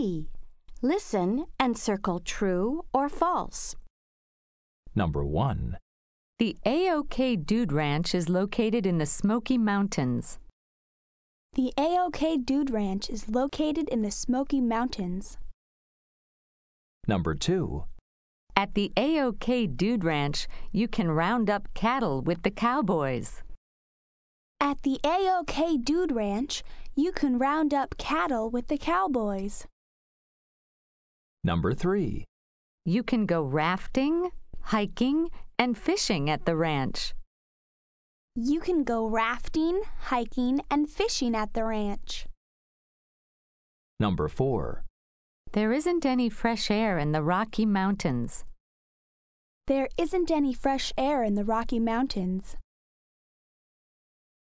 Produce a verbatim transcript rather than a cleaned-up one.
B. Listen and circle true or false. Number one. The A O K Dude Ranch is located in the Smoky Mountains. The A O K Dude Ranch is located in the Smoky Mountains. Number two. At the A O K Dude Ranch, you can round up cattle with the cowboys. At the A O K Dude Ranch, you can round up cattle with the cowboys. Number three. You can go rafting, hiking, and fishing at the ranch. You can go rafting, hiking, and fishing at the ranch. Number four. There isn't any fresh air in the Rocky Mountains. There isn't any fresh air in the Rocky Mountains.